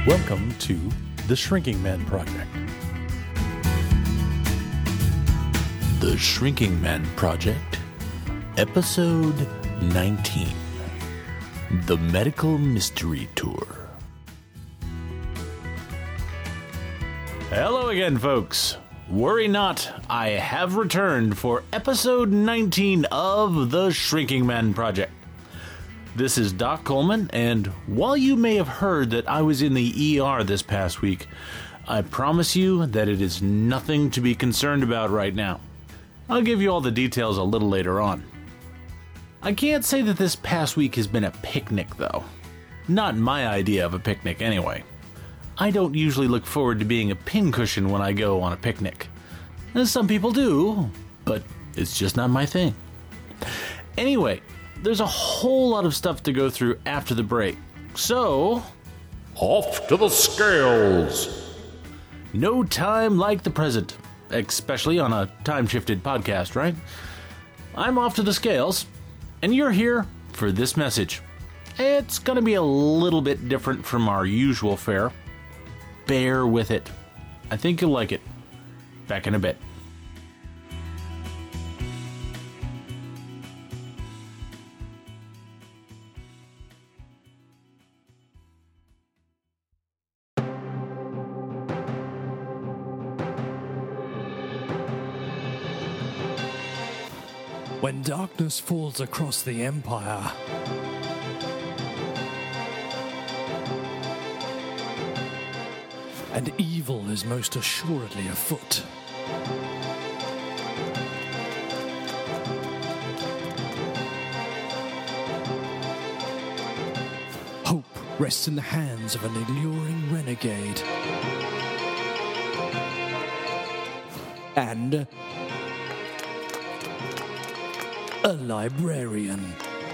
Welcome to The Shrinking Man Project. The Shrinking Man Project, Episode 19, The Medical Mystery Tour. Hello again, folks. Worry not, I have returned for Episode 19 of The Shrinking Man Project. This is Doc Coleman, and while you may have heard that I was in the ER this past week, I promise you that it is nothing to be concerned about right now. I'll give you all the details a little later on. I can't say that this past week has been a picnic, though. Not my idea of a picnic, anyway. I don't usually look forward to being a pincushion when I go on a picnic. Some people do, but it's just not my thing. Anyway, there's a whole lot of stuff to go through after the break, so off to the scales! No time like the present, especially on a time-shifted podcast, right? I'm off to the scales, and you're here for this message. It's gonna be a little bit different from our usual fare. Bear with it. I think you'll like it. Back in a bit. When darkness falls across the Empire, and evil is most assuredly afoot, hope rests in the hands of an alluring renegade, and a librarian.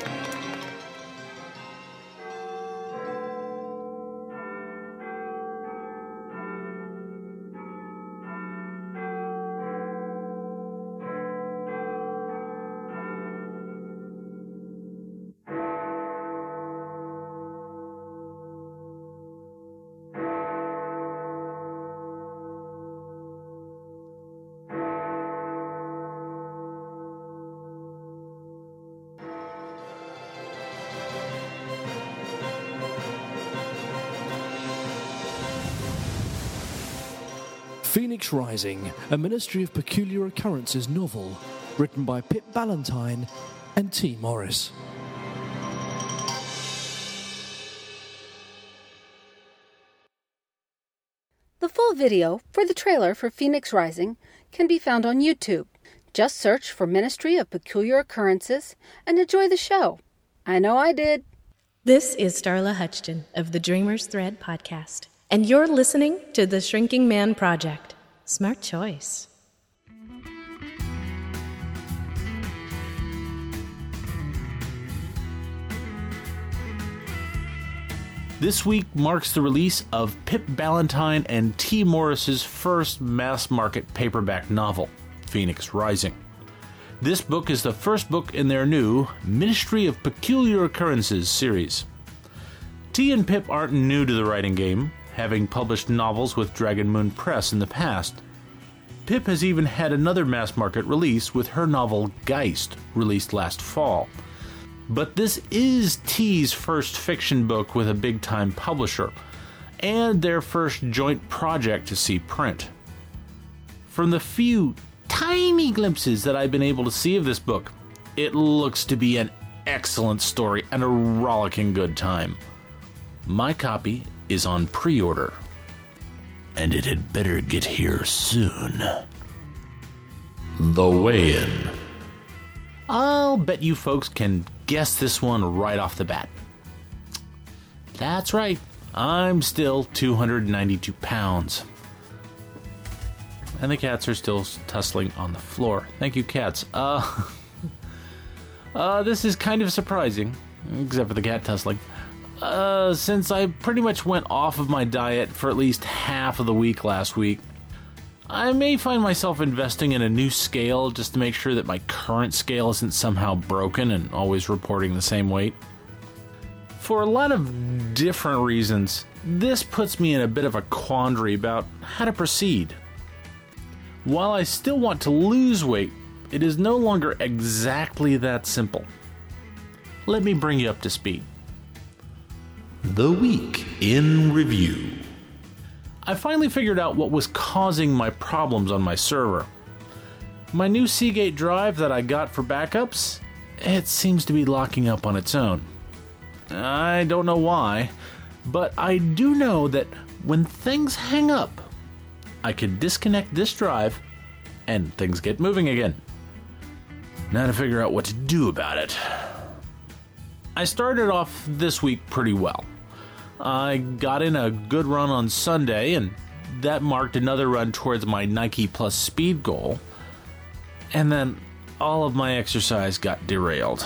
Phoenix Rising, a Ministry of Peculiar Occurrences novel, written by Pip Ballantine and T. Morris. The full video for the trailer for Phoenix Rising can be found on YouTube. Just search for Ministry of Peculiar Occurrences and enjoy the show. I know I did. This is Starla Hutchton of the Dreamers Thread podcast, and you're listening to The Shrinking Man Project. Smart choice. This week marks the release of Pip Ballantine and T. Morris's first mass-market paperback novel, Phoenix Rising. This book is the first book in their new Ministry of Peculiar Occurrences series. T and Pip aren't new to the writing game, having published novels with Dragon Moon Press in the past. Pip has even had another mass-market release with her novel Geist, released last fall. But this is T's first fiction book with a big-time publisher, and their first joint project to see print. From the few tiny glimpses that I've been able to see of this book, it looks to be an excellent story and a rollicking good time. My copy is on pre-order, and it had better get here soon. The Weigh-In. I'll bet you folks can guess this one right off the bat. That's right, I'm still 292 pounds. And the cats are still tussling on the floor. Thank you, cats. This is kind of surprising, except for the cat tussling. Since I pretty much went off of my diet for at least half of the week last week, I may find myself investing in a new scale just to make sure that my current scale isn't somehow broken and always reporting the same weight. For a lot of different reasons, This puts me in a bit of a quandary about how to proceed. While I still want to lose weight, it is no longer exactly that simple. Let me bring you up to speed. The Week in Review. I finally figured out what was causing my problems on my server. My new Seagate drive that I got for backups, it seems to be locking up on its own. I don't know why, but I do know that when things hang up, I can disconnect this drive and things get moving again. Now to figure out what to do about it. I started off this week pretty well. I got in a good run on Sunday, and that marked another run towards my Nike Plus speed goal. And then all of my exercise got derailed.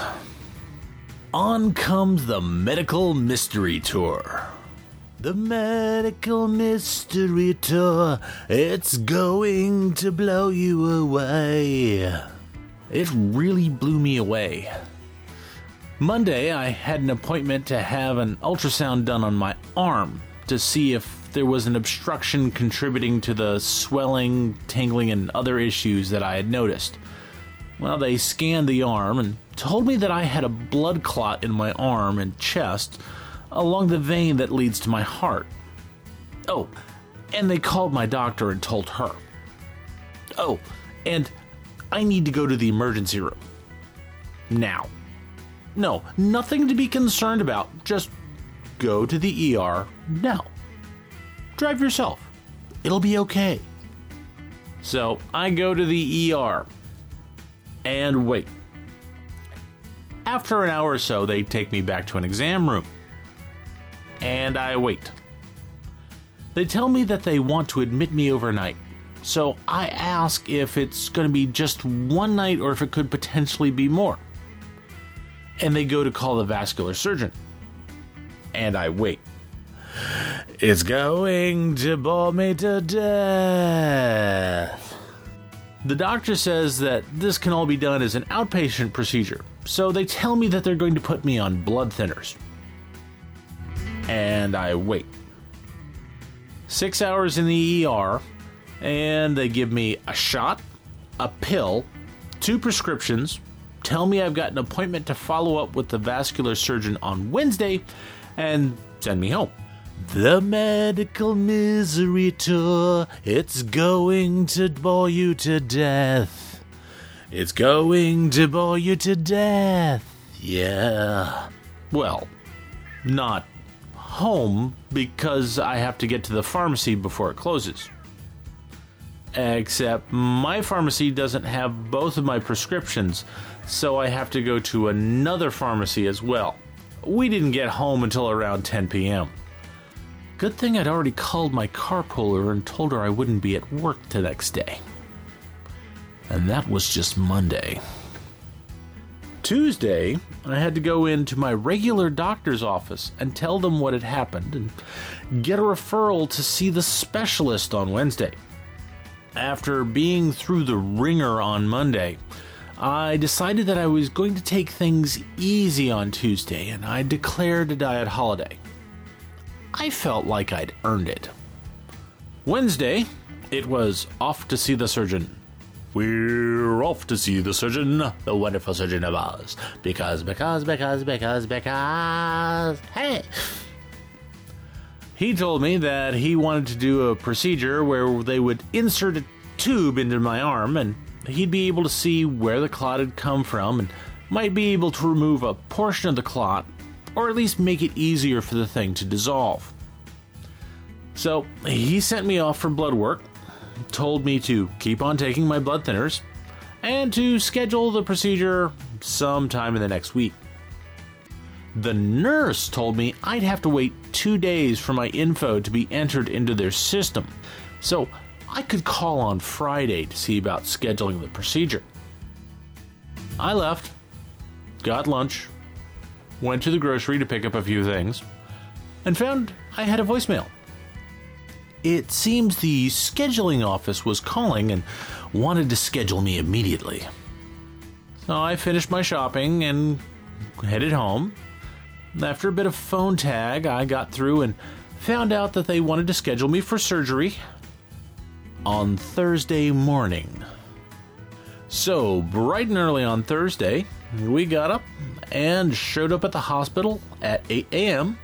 On comes the Medical Mystery Tour. The Medical Mystery Tour, it's going to blow you away. It really blew me away. Monday, I had an appointment to have an ultrasound done on my arm to see if there was an obstruction contributing to the swelling, tingling, and other issues that I had noticed. Well, they scanned the arm and told me that I had a blood clot in my arm and chest along the vein that leads to my heart. Oh, and they called my doctor and told her. Oh, and I need to go to the emergency room. Now. No, nothing to be concerned about. Just go to the ER now. Drive yourself. It'll be okay. So I go to the ER and wait. After an hour or so, they take me back to an exam room. And I wait. They tell me that they want to admit me overnight. So I ask if it's going to be just one night or if it could potentially be more. And they go to call the vascular surgeon. And I wait. It's going to bore me to death. The doctor says that this can all be done as an outpatient procedure, so they tell me that they're going to put me on blood thinners. And I wait. 6 hours in the ER, and they give me a shot, a pill, 2 prescriptions, tell me I've got an appointment to follow up with the vascular surgeon on Wednesday, and send me home. The Medical Misery Tour, it's going to bore you to death. It's going to bore you to death. Yeah. Well, not home, because I have to get to the pharmacy before it closes. Except my pharmacy doesn't have both of my prescriptions, so I have to go to another pharmacy as well. We didn't get home until around 10 p.m. Good thing I'd already called my carpooler and told her I wouldn't be at work the next day. And that was just Monday. Tuesday, I had to go into my regular doctor's office and tell them what had happened and get a referral to see the specialist on Wednesday. After being through the ringer on Monday, I decided that I was going to take things easy on Tuesday, and I declared a diet holiday. I felt like I'd earned it. Wednesday, it was off to see the surgeon. We're off to see the surgeon, the wonderful surgeon of Oz. Because, hey! He told me that he wanted to do a procedure where they would insert a tube into my arm and he'd be able to see where the clot had come from and might be able to remove a portion of the clot, or at least make it easier for the thing to dissolve. So he sent me off for blood work, told me to keep on taking my blood thinners, and to schedule the procedure sometime in the next week. The nurse told me I'd have to wait 2 days for my info to be entered into their system, so I could call on Friday to see about scheduling the procedure. I left, got lunch, went to the grocery to pick up a few things, and found I had a voicemail. It seems the scheduling office was calling and wanted to schedule me immediately. So I finished my shopping and headed home. After a bit of phone tag, I got through and found out that they wanted to schedule me for surgery on Thursday morning. So, bright and early on Thursday, we got up and showed up at the hospital at 8 a.m.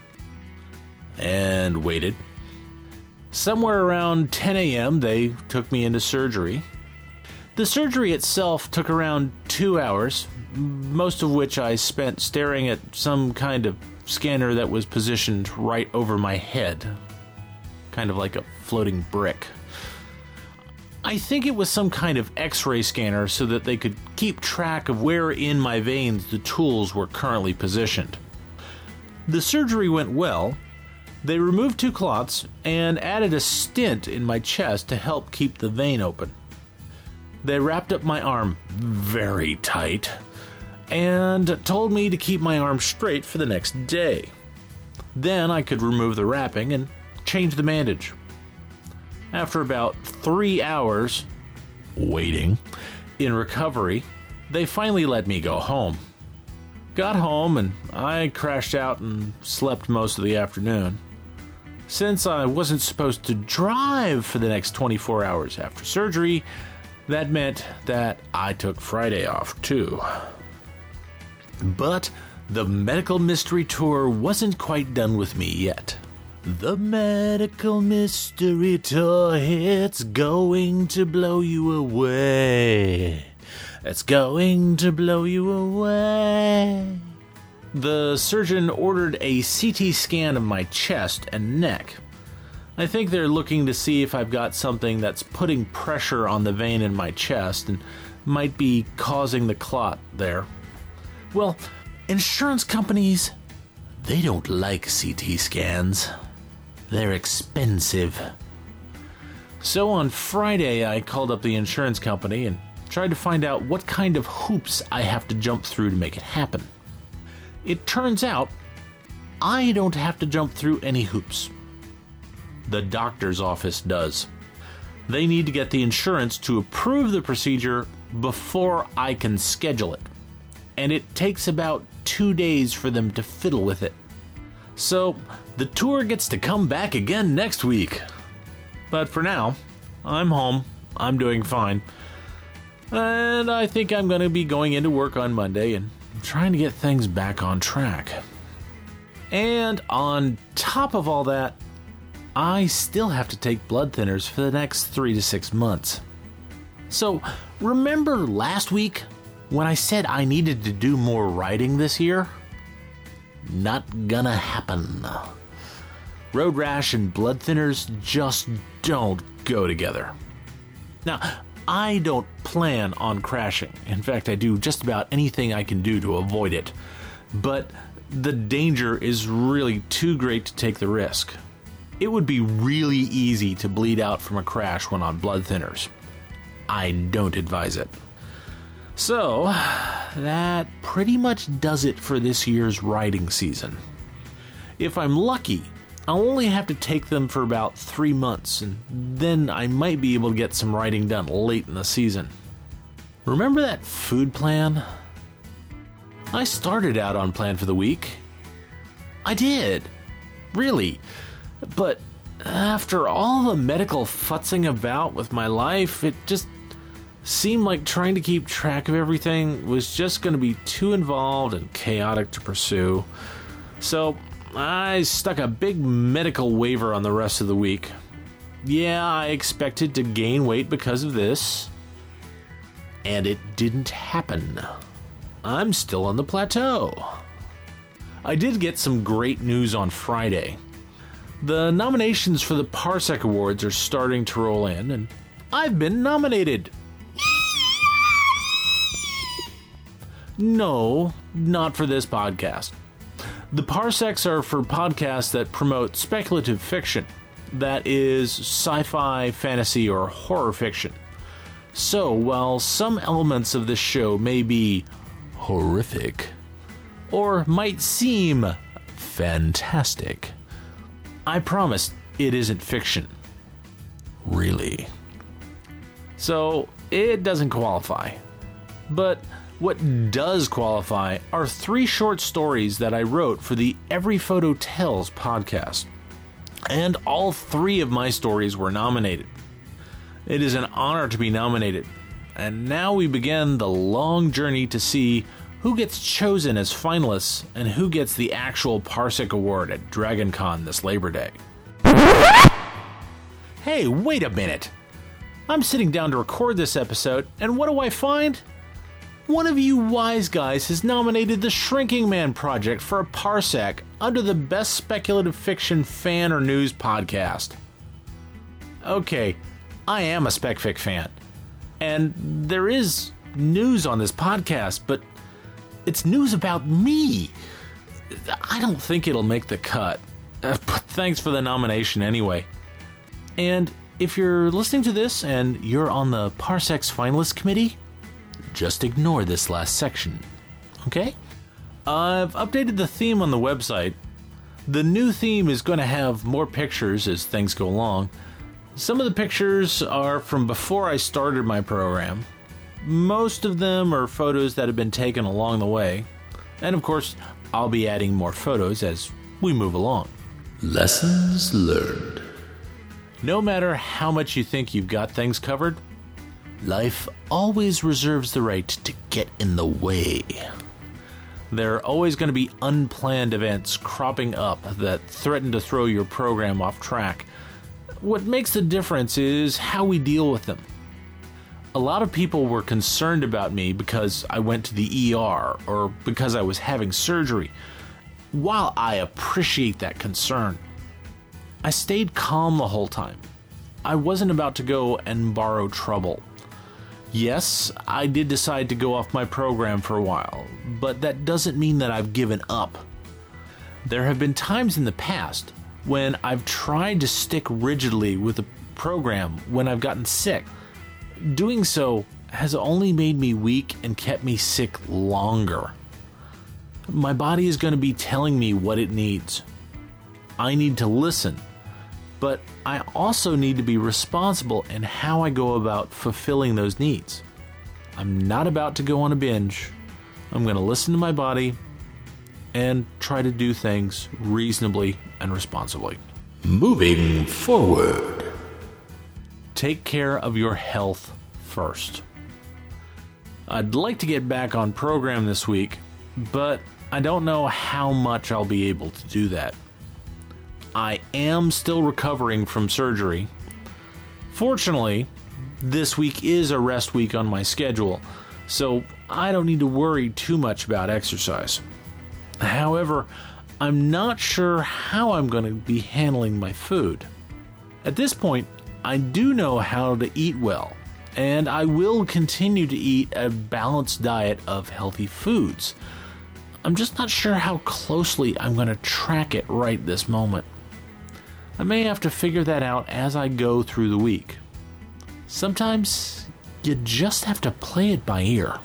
and waited. Somewhere around 10 a.m., they took me into surgery. The surgery itself took around 2 hours, most of which I spent staring at some kind of scanner that was positioned right over my head, kind of like a floating brick. I think it was some kind of X-ray scanner so that they could keep track of where in my veins the tools were currently positioned. The surgery went well. They removed 2 clots and added a stent in my chest to help keep the vein open. They wrapped up my arm very tight and told me to keep my arm straight for the next day. Then I could remove the wrapping and change the bandage. After about 3 hours waiting in recovery, they finally let me go home. Got home and I crashed out and slept most of the afternoon. Since I wasn't supposed to drive for the next 24 hours after surgery, that meant that I took Friday off too. But the medical mystery tour wasn't quite done with me yet. The medical mystery tour, it's going to blow you away. It's going to blow you away. The surgeon ordered a CT scan of my chest and neck. I think they're looking to see if I've got something that's putting pressure on the vein in my chest and might be causing the clot there. Well, insurance companies, they don't like CT scans. They're expensive. So on Friday, I called up the insurance company and tried to find out what kind of hoops I have to jump through to make it happen. It turns out, I don't have to jump through any hoops. The doctor's office does. They need to get the insurance to approve the procedure before I can schedule it. And it takes about 2 days for them to fiddle with it. So, the tour gets to come back again next week. But for now, I'm home. I'm doing fine. And I think I'm going to be going into work on Monday and trying to get things back on track. And on top of all that, I still have to take blood thinners for the next 3 to 6 months. So, remember last week when I said I needed to do more writing this year? Not gonna happen. Road rash and blood thinners just don't go together. Now, I don't plan on crashing. In fact, I do just about anything I can do to avoid it. But the danger is really too great to take the risk. It would be really easy to bleed out from a crash when on blood thinners. I don't advise it. So, that pretty much does it for this year's writing season. If I'm lucky, I'll only have to take them for about 3 months, and then I might be able to get some writing done late in the season. Remember that food plan? I started out on Plan for the Week. I did. Really. But after all the medical futzing about with my life, it just seemed like trying to keep track of everything was just going to be too involved and chaotic to pursue. So I stuck a big medical waiver on the rest of the week. Yeah, I expected to gain weight because of this, and it didn't happen. I'm still on the plateau. I did get some great news on Friday. The nominations for the Parsec Awards are starting to roll in, and I've been nominated. No, not for this podcast. The Parsecs are for podcasts that promote speculative fiction, that is, sci-fi, fantasy, or horror fiction. So, while some elements of this show may be horrific, or might seem fantastic, I promise it isn't fiction. Really. So, it doesn't qualify. But what does qualify are 3 short stories that I wrote for the Every Photo Tells podcast. And all 3 of my stories were nominated. It is an honor to be nominated. And now we begin the long journey to see who gets chosen as finalists and who gets the actual Parsec Award at DragonCon this Labor Day. Hey, wait a minute. I'm sitting down to record this episode, and what do I find? One of you wise guys has nominated the Shrinking Man Project for a Parsec under the Best Speculative Fiction Fan or News Podcast. Okay, I am a SpecFic fan, and there is news on this podcast, but it's news about me. I don't think it'll make the cut, but thanks for the nomination anyway. And if you're listening to this and you're on the Parsec's finalist committee, just ignore this last section, okay? I've updated the theme on the website. The new theme is going to have more pictures as things go along. Some of the pictures are from before I started my program. Most of them are photos that have been taken along the way. And of course, I'll be adding more photos as we move along. Lessons learned. No matter how much you think you've got things covered, life always reserves the right to get in the way. There are always going to be unplanned events cropping up that threaten to throw your program off track. What makes the difference is how we deal with them. A lot of people were concerned about me because I went to the ER or because I was having surgery. While I appreciate that concern, I stayed calm the whole time. I wasn't about to go and borrow trouble. Yes, I did decide to go off my program for a while, but that doesn't mean that I've given up. There have been times in the past when I've tried to stick rigidly with a program when I've gotten sick. Doing so has only made me weak and kept me sick longer. My body is going to be telling me what it needs. I need to listen, but I also need to be responsible in how I go about fulfilling those needs. I'm not about to go on a binge. I'm going to listen to my body and try to do things reasonably and responsibly. Moving forward. Take care of your health first. I'd like to get back on program this week, but I don't know how much I'll be able to do that. I am still recovering from surgery. Fortunately, this week is a rest week on my schedule, so I don't need to worry too much about exercise. However, I'm not sure how I'm going to be handling my food. At this point, I do know how to eat well, and I will continue to eat a balanced diet of healthy foods. I'm just not sure how closely I'm going to track it right this moment. I may have to figure that out as I go through the week. Sometimes you just have to play it by ear.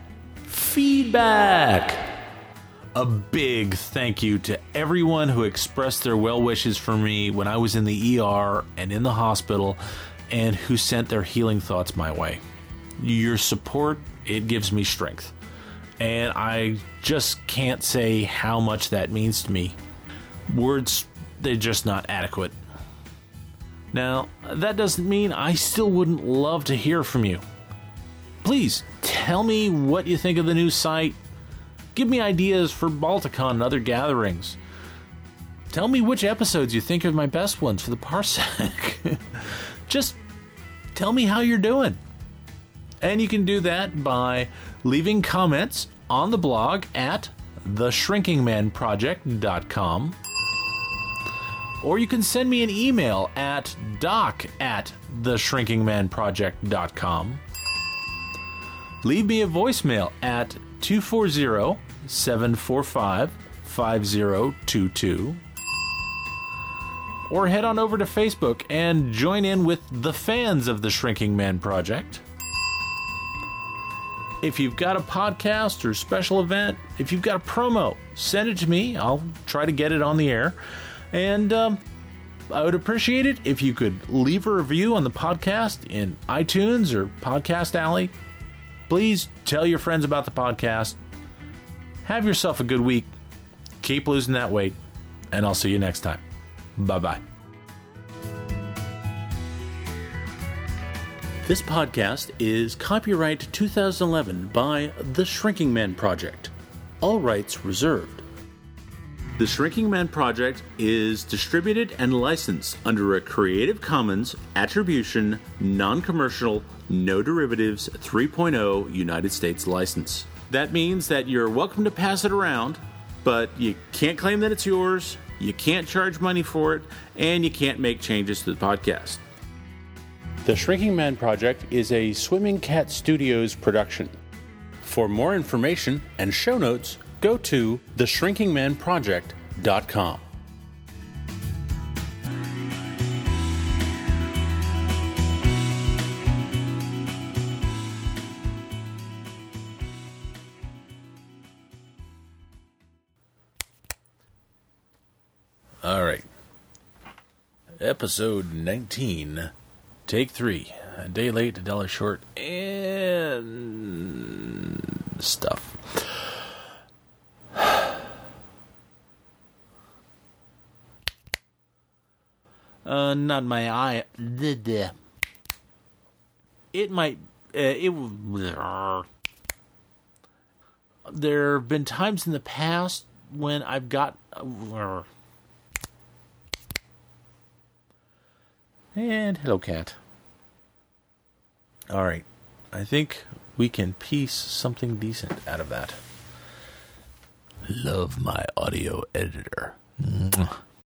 Feedback! A big thank you to everyone who expressed their well wishes for me when I was in the ER and in the hospital, and who sent their healing thoughts my way. Your support, it gives me strength. And I just can't say how much that means to me. Words, they're just not adequate. Now, that doesn't mean I still wouldn't love to hear from you. Please, tell me what you think of the new site. Give me ideas for Balticon and other gatherings. Tell me which episodes you think are my best ones for the Parsec. Just tell me how you're doing. And you can do that by leaving comments on the blog at theshrinkingmanproject.com. Or you can send me an email at doc@theshrinkingmanproject.com. Leave me a voicemail at 240-745-5022. Or head on over to Facebook and join in with the fans of the Shrinking Man Project. If you've got a podcast or special event, if you've got a promo, send it to me. I'll try to get it on the air. And I would appreciate it if you could leave a review on the podcast in iTunes or Podcast Alley. Please tell your friends about the podcast. Have yourself a good week. Keep losing that weight. And I'll see you next time. Bye-bye. This podcast is copyright 2011 by The Shrinking Man Project. All rights reserved. The Shrinking Man Project is distributed and licensed under a Creative Commons Attribution, Non-Commercial, No Derivatives 3.0 United States license. That means that you're welcome to pass it around, but you can't claim that it's yours, you can't charge money for it, and you can't make changes to the podcast. The Shrinking Man Project is a Swimming Cat Studios production. For more information and show notes, go to theshrinkingmanproject.com. All right. Episode 19. Take 3. A day late, a dollar short, and stuff. Not my eye. It might. There have been times in the past when I've got. And hello, cat. All right. I think we can piece something decent out of that. Love my audio editor. Mwah.